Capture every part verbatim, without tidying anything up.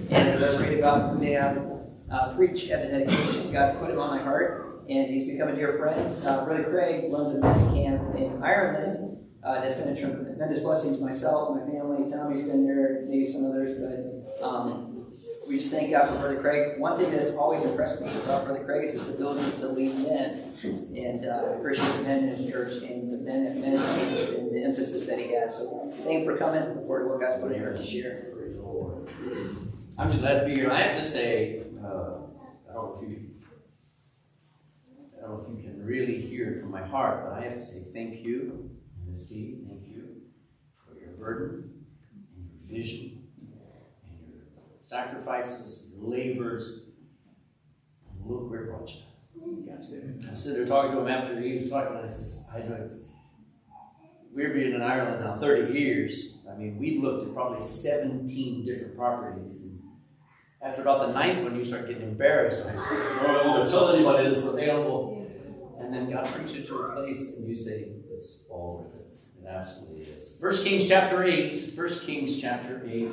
And as I read about who they have uh, preach at the dedication, God put him on my heart, and he's become a dear friend. Uh, Brother Craig runs a men's camp in Ireland. Uh, that's been a tremendous blessing to myself, my family. Tommy's been there, maybe some others, but um, we just thank God for Brother Craig. One thing that's always impressed me about Brother Craig is his ability to lead men, and uh, I appreciate the men in his church and the men at men's camp and the emphasis that he has. So thank you for coming. Look forward to what God's put in your heart to share. I'm just glad to be here. I have to say, uh, I don't know if you, I don't know if you can really hear it from my heart, but I have to say thank you, Miss Key. Thank you for your burden and your vision and your sacrifices, your labors. And look where it brought you. God's good. I stood there talking to him after he was talking, and I said, I know it's, we've been in Ireland now thirty years. I mean, we looked at probably seventeen different properties. And after about the ninth one, you start getting embarrassed. I don't want to tell anybody this is available. And then God brings you to a place and you say, it's all worth it. It absolutely is. First Kings chapter eight. First Kings chapter eight.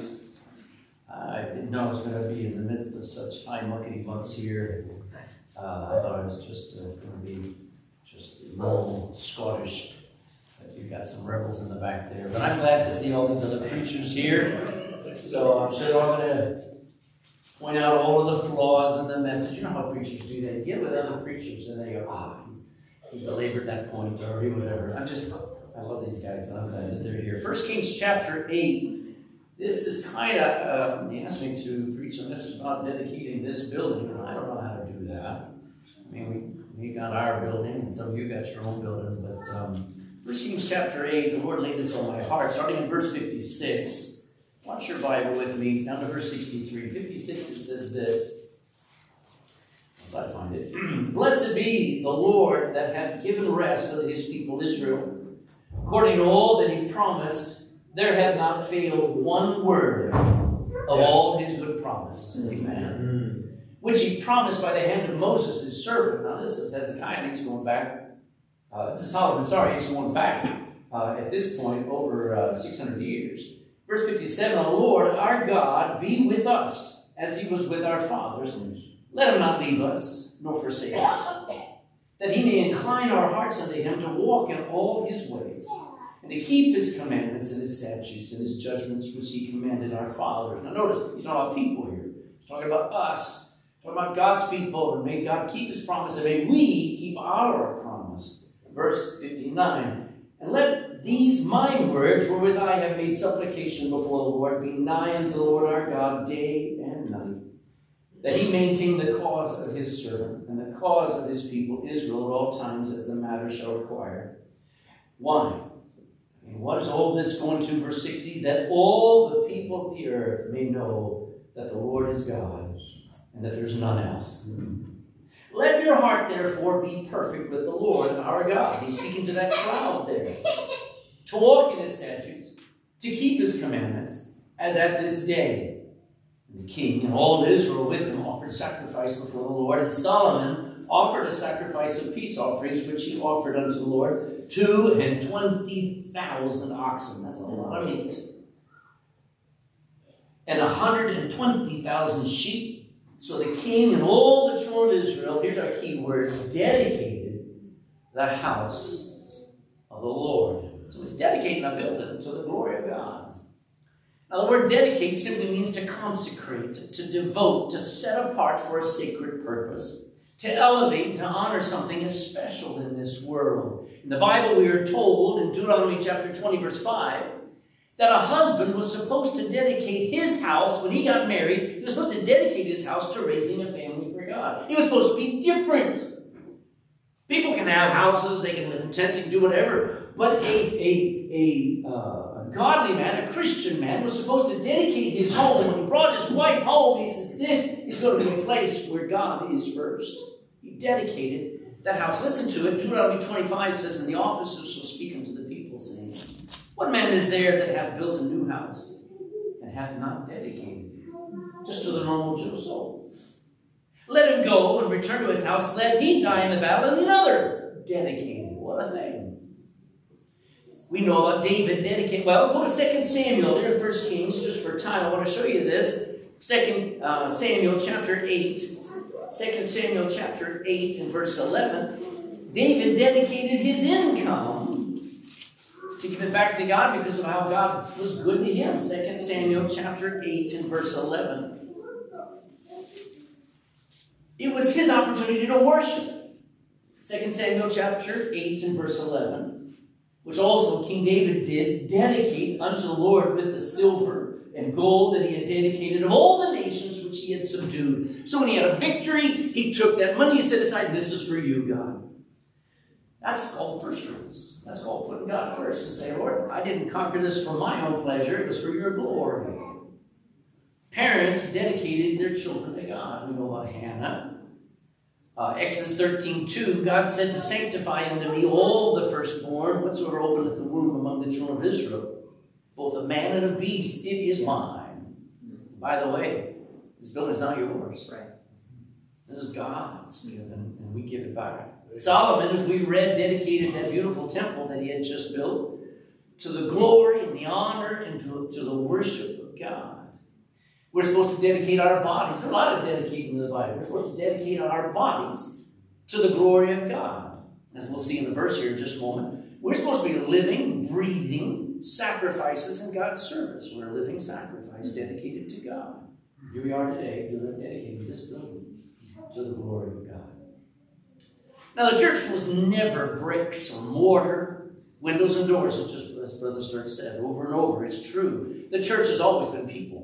I didn't know I was going to be in the midst of such high muckety bugs here. Uh, I thought I was just uh, going to be just normal Scottish. But you've got some rebels in the back there. But I'm glad to see all these other preachers here. So I'm sure I'm going to point out all of the flaws in the message. You know how preachers do that. You get with other preachers and they go, ah, he belabored that point or whatever. I'm just, I love these guys. I'm glad that they're here. First Kings chapter eight. This is kind of, um, he asked me to preach a message about dedicating this building, and I don't know how to do that. I mean, we, we got our building, and some of you got your own building, but um, First Kings chapter eight, the Lord laid this on my heart, starting in verse fifty-six. Watch your Bible with me, down to verse sixty-three. fifty-six, it says this. If I find it. Blessed be the Lord that hath given rest unto his people Israel. According to all that he promised, there hath not failed one word of all his good promise. Amen. Mm. Which he promised by the hand of Moses, his servant. Now this is Hezekiah, he's going back. Uh, this is Solomon, sorry, he's going back uh, at this point over uh, six hundred years. Verse fifty-seven, the Lord our God be with us, as he was with our fathers. Let him not leave us, nor forsake us, that he may incline our hearts unto him to walk in all his ways, and to keep his commandments and his statutes and his judgments which he commanded our fathers. Now notice, he's talking about people here. He's talking about us. He's talking about God's people. And may God keep his promise, and may we keep our promise. Verse fifty-nine. And let these my words, wherewith I have made supplication before the Lord, be nigh unto the Lord our God day and night, that he maintain the cause of his servant and the cause of his people Israel at all times as the matter shall require. Why? And what is all this going to? Verse sixty, that all the people of the earth may know that the Lord is God and that there's none else. Mm-hmm. Let your heart, therefore, be perfect with the Lord our God. He's speaking to that crowd there. To walk in his statutes, to keep his commandments, as at this day. And the king and all Israel with him offered sacrifice before the Lord, and Solomon offered a sacrifice of peace offerings, which he offered unto the Lord, two and twenty thousand oxen. That's a lot of meat. And a hundred and twenty thousand sheep. So the king and all the children of Israel, here's our key word, dedicated the house of the Lord. So he's dedicating a building to the glory of God. Now the word dedicate simply means to consecrate, to devote, to set apart for a sacred purpose, to elevate, to honor something as special in this world. In the Bible we are told in Deuteronomy chapter twenty verse five, that a husband was supposed to dedicate his house, when he got married, he was supposed to dedicate his house to raising a family for God. He was supposed to be different. People can have houses, they can live in tents, they can do whatever, but a, a, a, uh, a godly man, a Christian man, was supposed to dedicate his home. When he brought his wife home, he said, this is going to be a place where God is first. He dedicated that house. Listen to it. Deuteronomy twenty-five says, and the officers shall speak unto the people, saying, what man is there that hath built a new house and hath not dedicated it? Just to the normal Joe soul. Let him go and return to his house, let he die in the battle, and another dedicated. What a thing. We know about David dedicated. Well, go to Second Samuel there in First Kings, just for time. I want to show you this. Second uh, Samuel chapter eight. Second Samuel chapter eight and verse eleven. David dedicated his income to give it back to God because of how God was good to him. Second Samuel chapter eight and verse eleven. It was his opportunity to worship. Second Samuel chapter eight and verse eleven, which also King David did dedicate unto the Lord with the silver and gold that he had dedicated of all the nations which he had subdued. So when he had a victory, he took that money and set aside, this is for you, God. That's called first fruits. That's called putting God first and say, Lord, I didn't conquer this for my own pleasure. It was for your glory. Parents dedicated their children to God. We know about Hannah. Uh, Exodus thirteen two, God said to sanctify unto me all the firstborn, whatsoever opened at the womb among the children of Israel, both of man and of beast, it is mine. By the way, this building is not yours. Right. This is God's given, and we give it back. Solomon, as we read, dedicated that beautiful temple that he had just built to the glory and the honor and to, to the worship of God. We're supposed to dedicate our bodies. There's a lot of dedicating in the Bible. We're supposed to dedicate our bodies to the glory of God. As we'll see in the verse here in just a moment. We're supposed to be living, breathing sacrifices in God's service. We're a living sacrifice dedicated to God. Here we are today, dedicating this building to the glory of God. Now, the church was never bricks or mortar, windows and doors, as just as Brother Sturt said over and over. It's true. The church has always been people.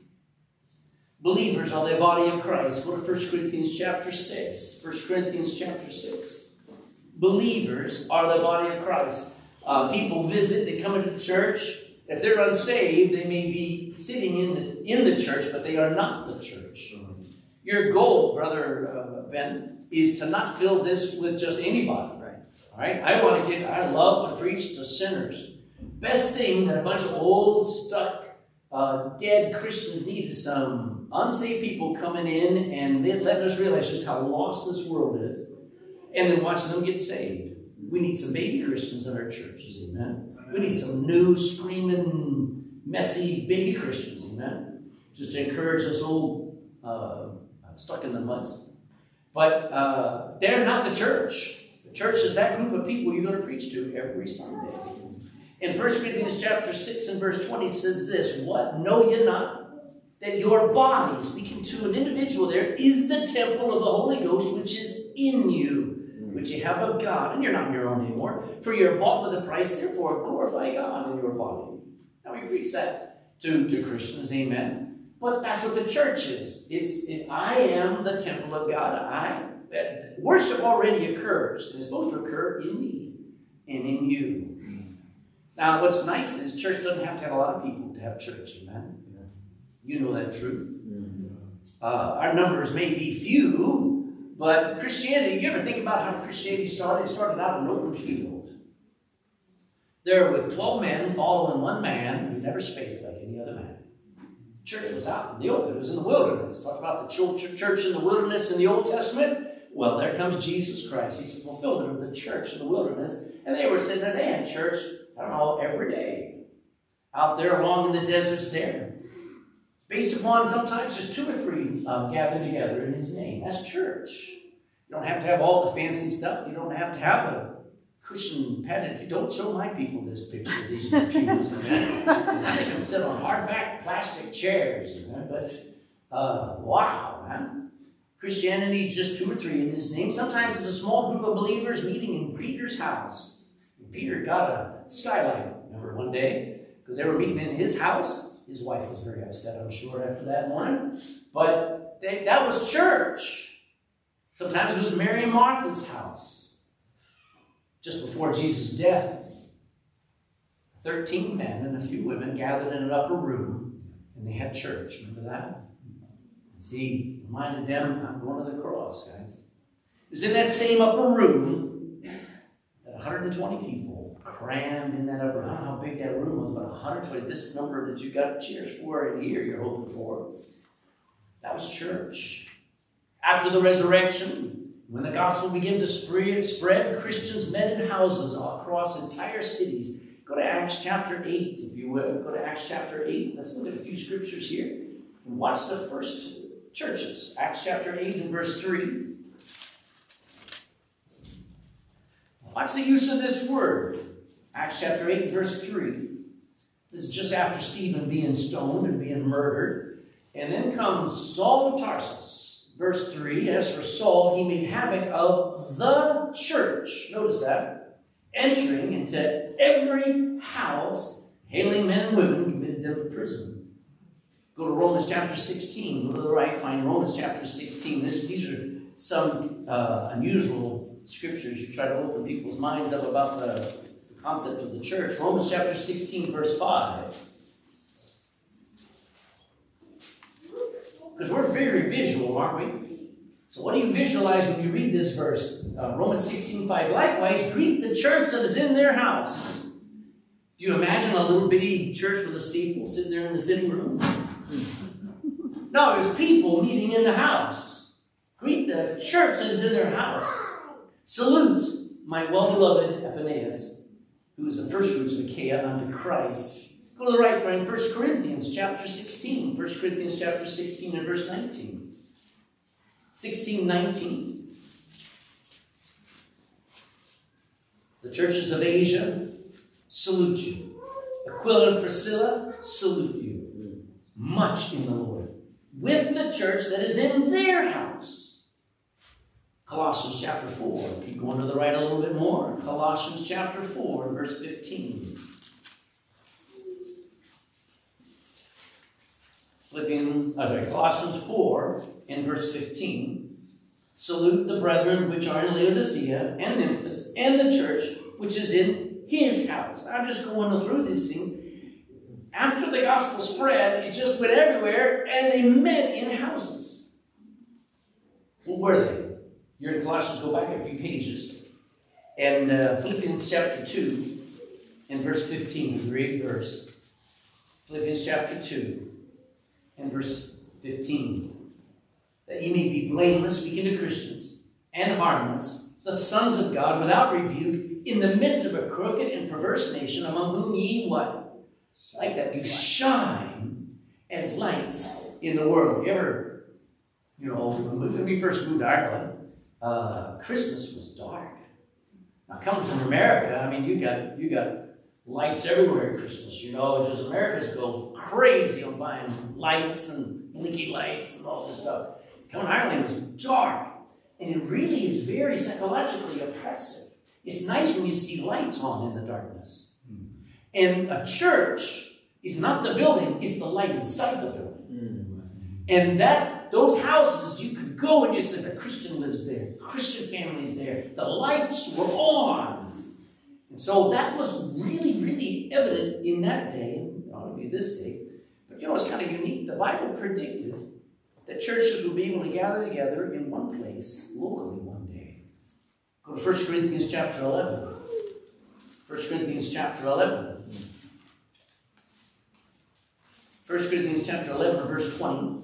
Believers are the body of Christ. Go to First Corinthians chapter six. First Corinthians chapter six. Believers are the body of Christ. Uh, people visit, they come into church. If they're unsaved, they may be sitting in the, in the church, but they are not the church. Your goal, Brother uh, Ben, is to not fill this with just anybody. Right? All right? I want to get, I love to preach to sinners. Best thing that a bunch of old, stuck, uh, dead Christians need is some unsaved people coming in and letting us realize just how lost this world is, and then watching them get saved. We need some baby Christians in our churches, amen? We need some new, screaming, messy baby Christians, amen? Just to encourage us old, uh, stuck in the muds. But uh, they're not the church. The church is that group of people you're going to preach to every Sunday. In First Corinthians chapter six and verse twenty says this, what, know ye not that your body, speaking to an individual there, is the temple of the Holy Ghost which is in you, which you have of God, and you're not your own anymore, for you're bought with a price, therefore glorify God in your body. Now we preach that to, to Christians, amen. But that's what the church is. It's it, I am the temple of God. I worship already occurs, and it's supposed to occur in me and in you. Now, what's nice is church doesn't have to have a lot of people to have church, amen. You know that truth. Uh, our numbers may be few, but Christianity, you ever think about how Christianity started? It started out in an open field. There were twelve men following one man who never spake like any other man. Church was out in the open. It was in the wilderness. Talk about the church in the wilderness in the Old Testament. Well, there comes Jesus Christ. He's the fulfillment of the church in the wilderness. And they were sitting there, they had church, I don't know, every day. Out there along in the deserts there. Based upon sometimes just two or three um, gathered together in his name. That's church. You don't have to have all the fancy stuff. You don't have to have a cushion padded. You don't show my people this picture of these pews. Man. I make them sit on hardback plastic chairs. Man. But uh, wow, man. Christianity, just two or three in his name. Sometimes it's a small group of believers meeting in Peter's house. And Peter got a skylight, remember, one day, because they were meeting in his house. His wife was very upset, I'm sure, after that morning. But they, that was church. Sometimes it was Mary and Martha's house. Just before Jesus' death, thirteen men and a few women gathered in an upper room, and they had church. Remember that? As he reminded them, I'm going to the cross, guys. It was in that same upper room that one hundred twenty people crammed in that upper room. I don't know how big that room was, but one hundred twenty. This number that you got cheers for in a year you're hoping for. That was church. After the resurrection, when the gospel began to spread, spread, Christians met in houses all across entire cities. Go to Acts chapter eight, if you will. Go to Acts chapter eight. Let's look at a few scriptures here. And watch the first churches. Acts chapter eight and verse three. Watch the use of this word. Acts chapter eight and verse three. This is just after Stephen being stoned and being murdered. And then comes Saul of Tarsus. Verse three, as for Saul, he made havoc of the church. Notice that. Entering into every house, hailing men and women committed them to prison. Go to Romans chapter sixteen. Go to the right, find Romans chapter sixteen. This, these are some uh, unusual scriptures. You try to open people's minds up about the, the concept of the church. Romans chapter sixteen, verse five. Because we're very visual, aren't we? So what do you visualize when you read this verse? Uh, Romans sixteen, five. Likewise, greet the church that is in their house. Do you imagine a little bitty church with a steeple sitting there in the sitting room? No, there's people meeting in the house. Greet the church that is in their house. Salute my well-beloved Epaenetus, who is the first fruits of Achaia unto Christ. Go to the right, friend. First Corinthians chapter sixteen. First Corinthians chapter sixteen and verse nineteen. sixteen, nineteen. The churches of Asia salute you. Aquila and Priscilla salute you. Much in the Lord. With the church that is in their house. Colossians chapter four. Keep going to the right a little bit more. Colossians chapter four and verse fifteen. Philippians, uh, sorry, Colossians four and verse fifteen. Salute the brethren which are in Laodicea and Memphis and the church which is in his house. I'm just going through these things. After the gospel spread, it just went everywhere, and they met in houses. What were they? You're in Colossians, go back a few pages. And uh, Philippians chapter two and verse fifteen, a great verse. Philippians chapter two and verse fifteen. That ye may be blameless, speaking to Christians, and harmless, the sons of God, without rebuke, in the midst of a crooked and perverse nation, among whom ye what? Like that, you shine as lights in the world. You ever, you know, when we first moved to Ireland, uh, Christmas was dark. Now, coming from America, I mean, you got you got lights everywhere at Christmas. You know, just Americans go crazy on buying lights and blinky lights and all this stuff. Coming to Ireland, it was dark, and it really is very psychologically oppressive. It's nice when you see lights on in the darkness. And a church is not the building, it's the light inside the building. Mm. And that those houses, you could go and just say, a Christian lives there, Christian families there. The lights were on. And so that was really, really evident in that day, and it ought to be this day. But you know, it's kind of unique. The Bible predicted that churches would be able to gather together in one place, locally one day. Go to First Corinthians chapter eleven. First Corinthians chapter eleven. First Corinthians chapter eleven, verse twenty.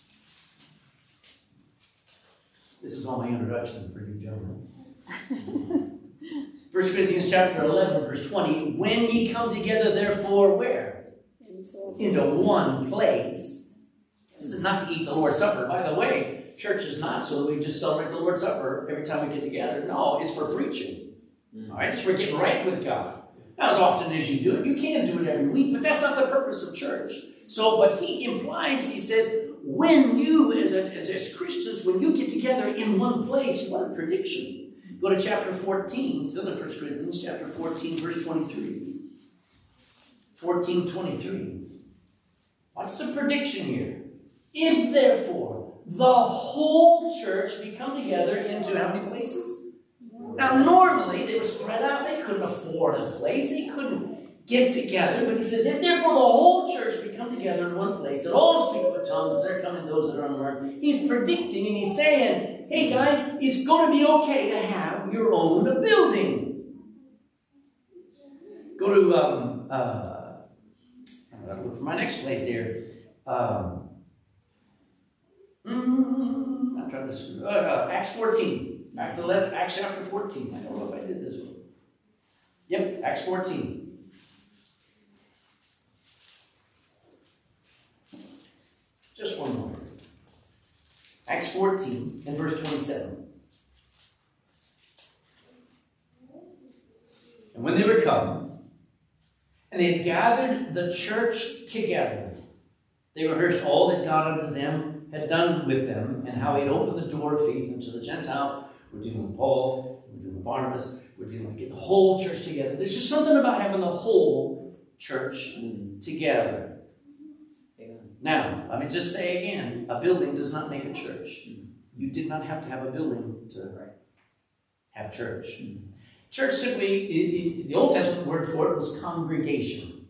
This is all my introduction for you gentlemen. First Corinthians chapter eleven, verse twenty. When ye come together, therefore, where? Into one place. This is not to eat the Lord's Supper. By the way, church is not so that we just celebrate the Lord's Supper every time we get together. No, it's for preaching. Mm. All right, it's for getting right with God. Now, as often as you do it, you can do it every week, but that's not the purpose of church. So, but he implies, he says, when you, as, a, as, as Christians, when you get together in one place, what a prediction. Go to chapter fourteen, still in First Corinthians, chapter fourteen, verse twenty-three. fourteen, twenty-three. What's the prediction here? If, therefore, the whole church be come together into how many places? Now, normally, they were spread out. They couldn't afford a place. They couldn't get together. But he says, if therefore the whole church be come together in one place, and all speak with tongues, there come in those that are unlearned. He's predicting and he's saying, hey guys, it's going to be okay to have your own building. Go to, um, uh, I'm going to look for my next place here. Um, mm, I'm trying to, uh, uh, Acts fourteen. Acts eleven, Acts chapter fourteen. I don't know if I did this one. Yep, Acts fourteen. Just one more. Acts fourteen and verse twenty-seven. And when they were come, and they had gathered the church together, they rehearsed all that God unto them had done with them, and how he had opened the door of faith unto the Gentiles. We're dealing with Paul, we're dealing with Barnabas, we're dealing with getting the whole church together. There's just something about having the whole church together. Amen. Now, let me just say again, a building does not make a church. You did not have to have a building to have church. Church simply, it, it, the Old Testament word for it was congregation,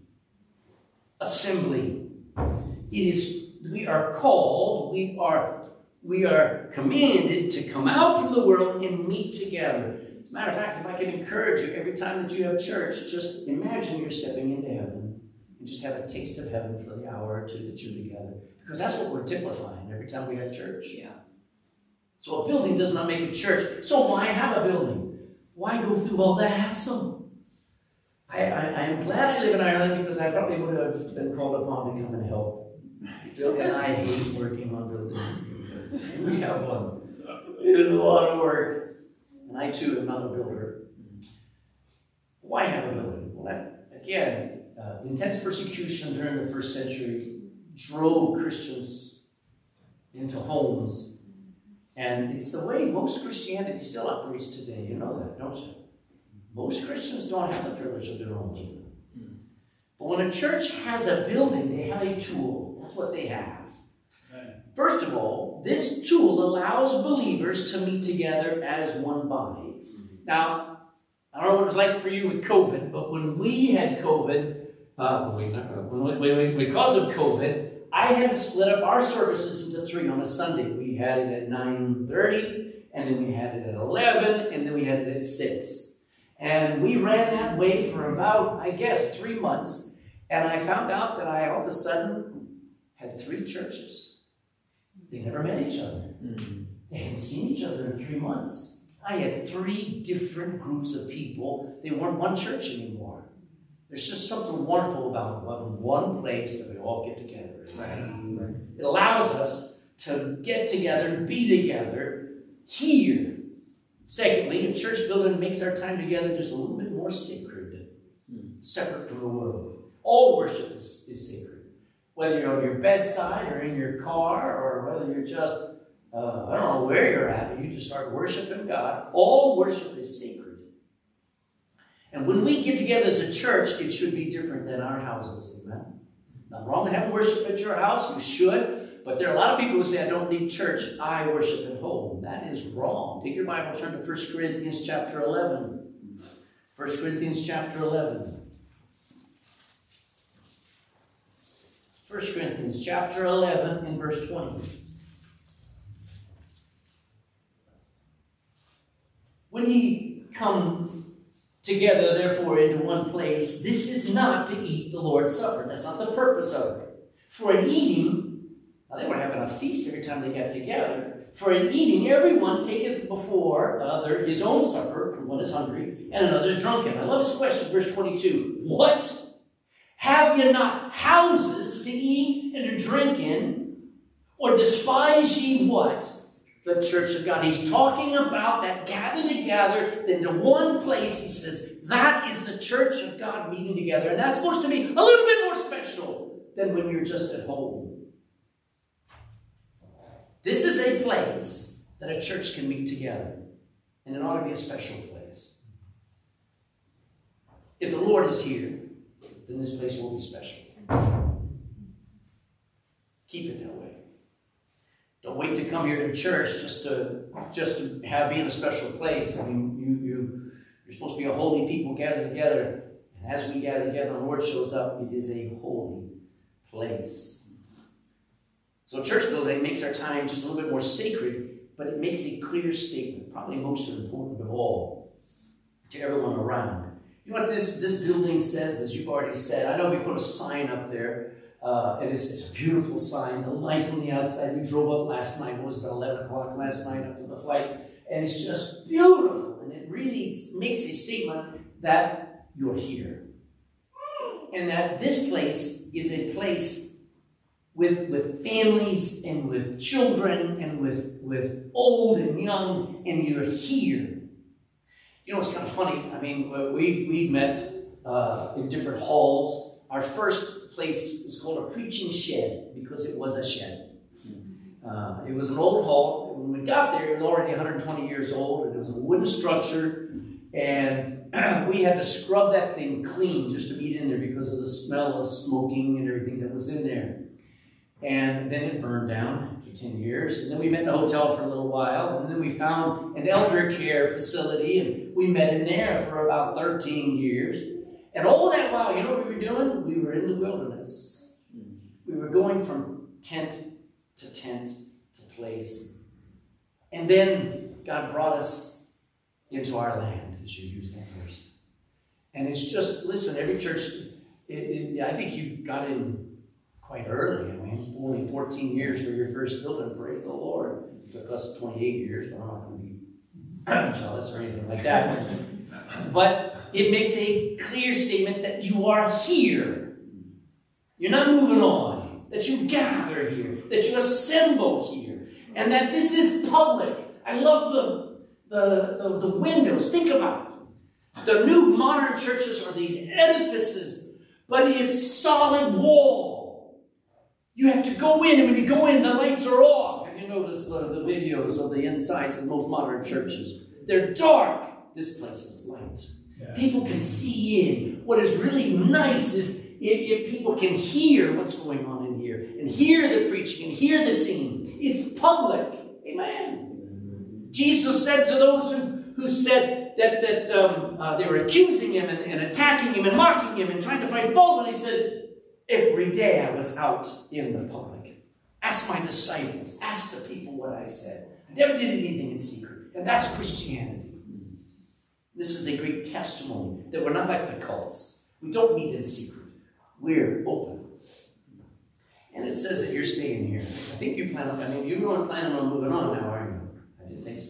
assembly. It is, we are called, we are, we are commanded to come out from the world and meet together. As a matter of fact, if I can encourage you, every time that you have church, just imagine you're stepping into heaven and just have a taste of heaven for the hour or two that you're together. Because that's what we're typifying every time we have church. Yeah. So a building does not make a church. So why have a building? Why go through all the hassle? I, I, I am glad I live in Ireland because I probably would have been called upon to come and help. And I hate working on buildings. We have one. It is a lot of work. And I too am not a builder. Why have a building? Well, that, again, uh, intense persecution during the first century drove Christians into homes. And it's the way most Christianity still operates today. You know that, don't you? Most Christians don't have the privilege of their own building. Mm. But when a church has a building, they have a tool. That's what they have. Right. First of all, this tool allows believers to meet together as one body. Mm. Now, I don't know what it was like for you with COVID, but when we had COVID, uh, wait, not when, when, because of COVID, I had to split up our services into three on a Sunday. We had it at nine thirty, and then we had it at eleven, and then we had it at six. And we ran that way for about, I guess, three months. And I found out that I all of a sudden had three churches. They never met each other. Mm-hmm. They hadn't seen each other in three months. I had three different groups of people. They weren't one church anymore. There's just something wonderful about having one place that we all get together. Right? It allows us to get together and be together here. Secondly, a church building makes our time together just a little bit more sacred, separate from the world. All worship is, is sacred. Whether you're on your bedside or in your car, or whether you're just, uh, I don't know where you're at, but you just start worshiping God, all worship is sacred. And when we get together as a church, it should be different than our houses. Amen? Nothing wrong with having worship at your house. You should. But there are a lot of people who say, I don't need church. I worship at home. That is wrong. Take your Bible, turn to First Corinthians chapter eleven. First Corinthians chapter eleven. First Corinthians chapter eleven and verse twenty. When ye come together, therefore, into one place, this is not to eat the Lord's Supper. That's not the purpose of it. For an eating, now they were having a feast every time they got together. For an eating, everyone taketh before other his own supper, and one is hungry, and another is drunken. I love this question, verse twenty-two. What? Have ye not houses to eat and to drink in? Or despise ye what? The church of God. He's talking about that gathered together into one place. He says that is the church of God meeting together. And that's supposed to be a little bit more special than when you're just at home. This is a place that a church can meet together. And it ought to be a special place. If the Lord is here, then this place will be special. Keep it that way. Don't wait to come here to church just to just to have be in a special place. I mean, you you you're supposed to be a holy people gathered together. And as we gather together, the Lord shows up. It is a holy place. So church building makes our time just a little bit more sacred, but it makes a clear statement, probably most important of all, to everyone around. You know what this, this building says, as you've already said? I know we put a sign up there. Uh, it is, it's a beautiful sign. The lights on the outside. We drove up last night. It was about eleven o'clock last night after the flight. And it's just beautiful. And it really makes a statement that you're here. And that this place is a place with, with families and with children and with, with old and young, and you're here. You know, it's kind of funny. I mean, we, we met uh, in different halls. Our first place was called a preaching shed because it was a shed. Uh, it was an old hall. When we got there, it was already one hundred twenty years old, and it was a wooden structure. And we had to scrub that thing clean just to get in there because of the smell of smoking and everything that was in there. And then it burned down for ten years. And then we met in a hotel for a little while. And then we found an elder care facility, and we met in there for about thirteen years. And all that while, you know what we were doing? We were in the wilderness. We were going from tent to tent to place. And then God brought us into our land, as you use that verse. And it's just, listen, every church, it, it, I think you got in quite early. I mean, only fourteen years for your first building, praise the Lord. It took us twenty-eight years, but I'm not going to be jealous or anything like that. But it makes a clear statement that you are here. You're not moving on. That you gather here. That you assemble here. And that this is public. I love the, the, the, the windows. Think about it. The new modern churches are these edifices, but it's solid wall. You have to go in, and when you go in, the lights are off. Have you noticed the, the videos of the insides of most modern churches? They're dark. This place is light. Yeah. People can see in. What is really nice is if, if people can hear what's going on in here, and hear the preaching, and hear the singing. It's public. Amen. Jesus said to those who, who said that, that um, uh, they were accusing him and, and attacking him and mocking him and trying to find fault, and he says, every day I was out in the public. Ask my disciples. Ask the people what I said. I never did anything in secret. And that's Christianity. This is a great testimony that we're not like the cults. We don't meet in secret. We're open. And it says that you're staying here. I think you plan on, I mean, you weren't planning on moving on now, are you? I didn't think so.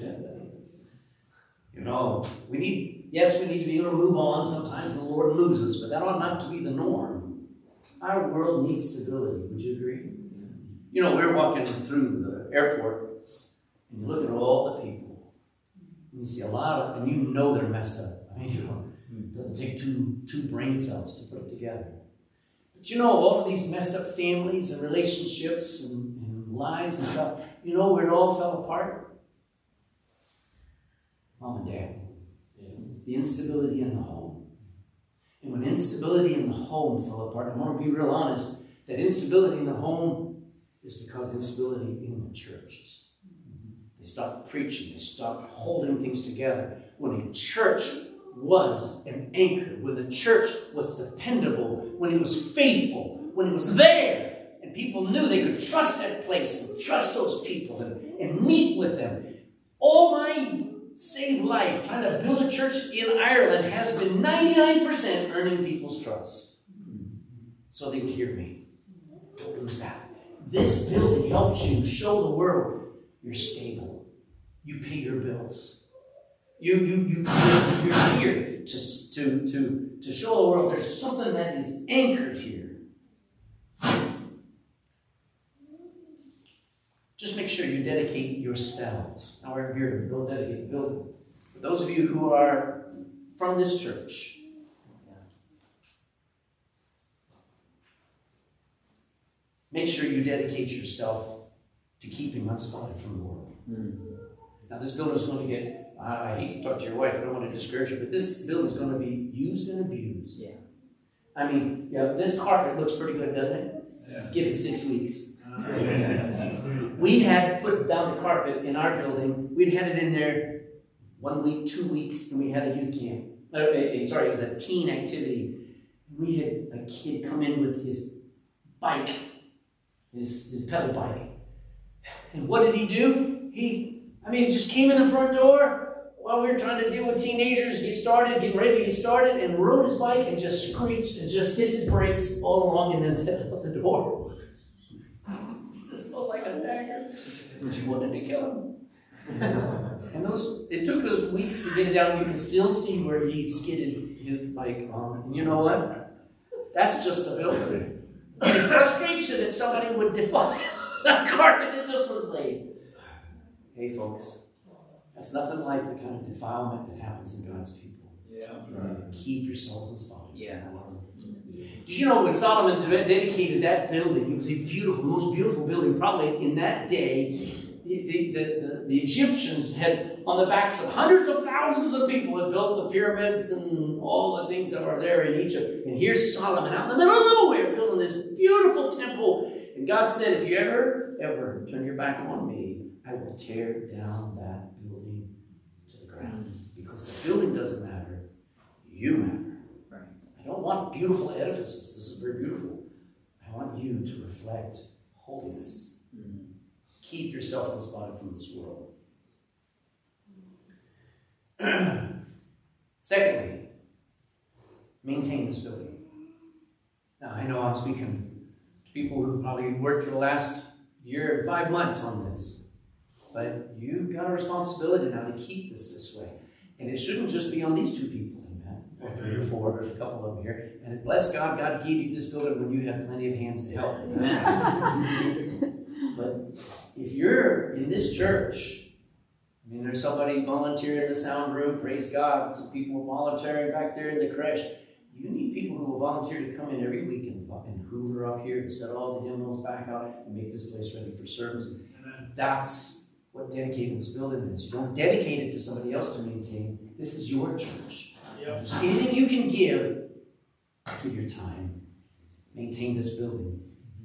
You know, we need, yes, we need to be able to move on. Sometimes the Lord moves us, but that ought not to be the norm. Our world needs stability. Would you agree? You know, we're walking through the airport, and you look at all the people, and you see a lot of, and you know they're messed up. I mean, you know, it doesn't take two, two brain cells to put it together. But you know, all of these messed up families and relationships and, and lives and stuff, you know where it all fell apart? Mom and Dad. Yeah. The instability in the home. And when instability in the home fell apart, I want to be real honest, that instability in the home is because of instability in the churches. They stopped preaching. They stopped holding things together. When a church was an anchor, when the church was dependable, when it was faithful, when it was there, and people knew they could trust that place and trust those people and, and meet with them. All my saved life trying to build a church in Ireland has been ninety-nine percent earning people's trust. So they would hear me. Don't lose that. This building helps you show the world you're stable. You pay your bills. You, you, you, you're here to, to, to, to show the world there's something that is anchored here. Just make sure you dedicate yourselves. Now we're here to build, dedicate the building. For those of you who are from this church, make sure you dedicate yourself to keeping unspotted from the world. Mm. Now this building is going to get, I, I hate to talk to your wife, I don't want to discourage you, but this building is going to be used and abused. Yeah. I mean, yeah, this carpet looks pretty good, doesn't it? Yeah. Give it six weeks. We had put down the carpet in our building. We'd had it in there one week, two weeks, and we had a youth camp. Uh, sorry, it was a teen activity. We had a kid come in with his bike, his, his pedal bike. And what did he do? He, I mean, he just came in the front door while we were trying to deal with teenagers, get started, getting ready to get started, and rode his bike and just screeched and just hit his brakes all along and then stepped out the door. Like a dagger, and she wanted to kill him. And those, it took those weeks to get it down. You can still see where he skidded his bike on. And you know what? That's just the building. And it frustrates you that somebody would defile that carpet that just was laid. Hey, folks, that's nothing like the kind of defilement that happens in God's people. Yeah. Right. Keep yourselves in spot. Yeah. Did you know when Solomon dedicated that building, it was a beautiful, most beautiful building, probably in that day. The, the, the, the Egyptians had, on the backs of hundreds of thousands of people, had built the pyramids and all the things that were there in Egypt. And here's Solomon out in the middle of nowhere building this beautiful temple. And God said, if you ever, ever turn your back on me, I will tear down that building to the ground. Because the building doesn't matter. You matter. Right. I don't want beautiful edifices. This is very beautiful. I want you to reflect holiness. Mm-hmm. Keep yourself unspotted from this world. Secondly, maintain this building. Now, I know I'm speaking to people who probably worked for the last year and five months on this, but you've got a responsibility now to keep this this way. And it shouldn't just be on these two people, amen, or three or four. There's a couple of them here. And bless God, God gave you this building when you had plenty of hands to help. Amen. But if you're in this church, I mean, there's somebody volunteering in the sound room, praise God, some people volunteering back there in the creche. You need people who will volunteer to come in every week and, and hoover up here and set all the hymnals back out and make this place ready for service. Amen. That's what dedicating this building is. You don't dedicate it to somebody else to maintain. This is your church. Yep. If there's anything you can give, give your time. Maintain this building.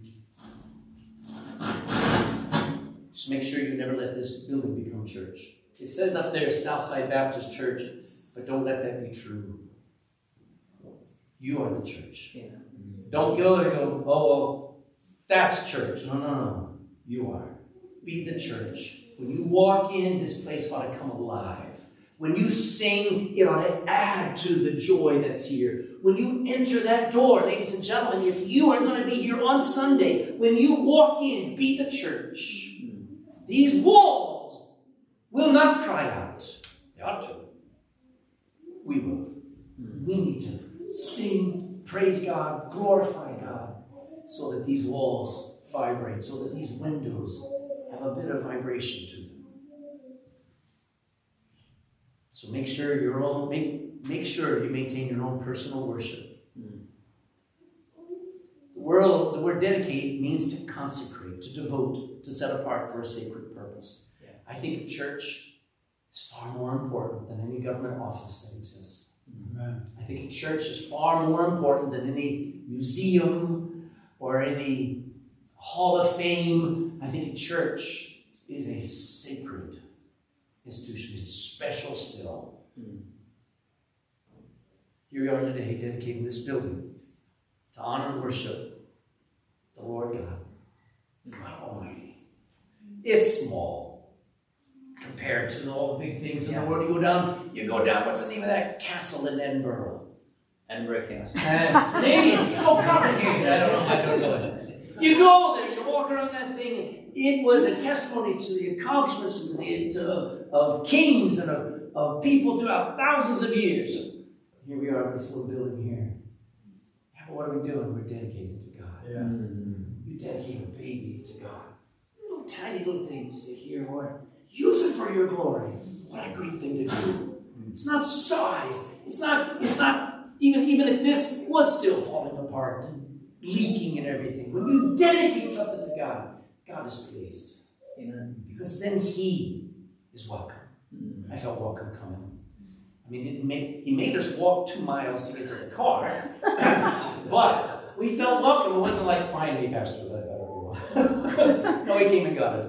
Just make sure you never let this building become church. It says up there, Southside Baptist Church, but don't let that be true. You are the church. Yeah. Don't go and go, oh, well, that's church. No, no, no. You are. Be the church. When you walk in, this place ought to come alive. When you sing, it ought to add to the joy that's here. When you enter that door, ladies and gentlemen, if you are going to be here on Sunday, when you walk in, be the church. These walls will not cry out. They ought to. We will. We need to sing, praise God, glorify God, so that these walls vibrate, so that these windows have a bit of vibration to them. So make sure your own make, make sure you maintain your own personal worship. The word, the word dedicate means to consecrate, to devote, to set apart for a sacred purpose. Yeah. I think a church is far more important than any government office that exists. Amen. I think a church is far more important than any museum or any hall of fame. I think a church is a sacred institution. It's special still. Mm. Here we are today, dedicating this building to honor and worship the Lord God, God Almighty. It's small compared to all the big things in yeah. the world. You go down, you go down, what's the name of that castle in Edinburgh? Edinburgh Castle. Uh, see, it's so complicated. I don't know. I don't know it. You go there, you walk around that thing. It was a testimony to the accomplishments of, the, to, of kings and of, of people throughout thousands of years. Here we are in this little building here. Yeah, but what are we doing? We're dedicated to God. Yeah. Mm-hmm. You dedicate a baby to God. Little tiny little thing you say, here, Lord, use it for your glory. What a great thing to do. Mm-hmm. It's not size. It's not, it's not, even, even if this was still falling apart and leaking and everything. When you dedicate something to God, God is pleased. Amen. Because then He is welcome. Mm-hmm. I felt welcome coming. I mean, it made, He made us walk two miles to get to the car. But we felt welcome. It wasn't like, finally, Pastor, let that No, He came and got us.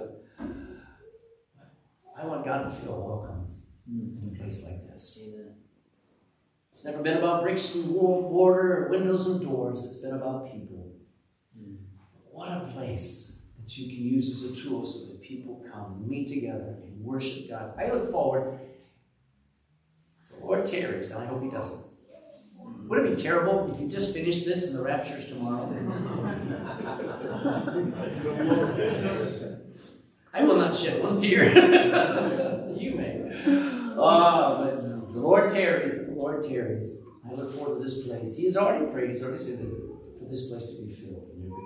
I want God to feel welcome in a place like this. Amen. It's never been about bricks and mortar, windows and doors. It's been about people. Mm. What a place that you can use as a tool so that people come, meet together, and worship God. I look forward. If the Lord tarries, and I hope He doesn't. Would it be terrible if you just finished this and the rapture's tomorrow? I will not shed one tear. You may. Ah, but no. The Lord tarries, the Lord tarries. I look forward to this place. He has already prayed, He's already said that for this place to be filled.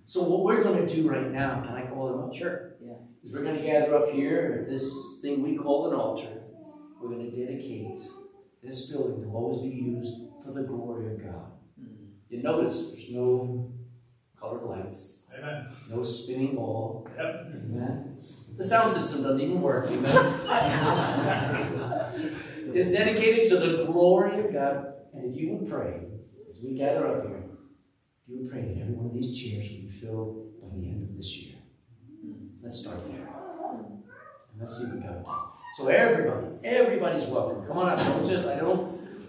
So what we're going to do right now, can I call them up? Sure. Yeah. Is we're going to gather up here at this thing we call an altar. We're going to dedicate this building to always be used for the glory of God. Mm-hmm. You notice there's no colored lights. Amen. No spinning ball. Yep. Amen. The sound system doesn't even work. Amen. It's dedicated to the glory of God. And if you would pray, as we gather up here, if you would pray that every one of these chairs will be filled by the end of this year. Let's start there. And let's see what God does. So everybody, everybody's welcome. Come on up. Don't just, I don't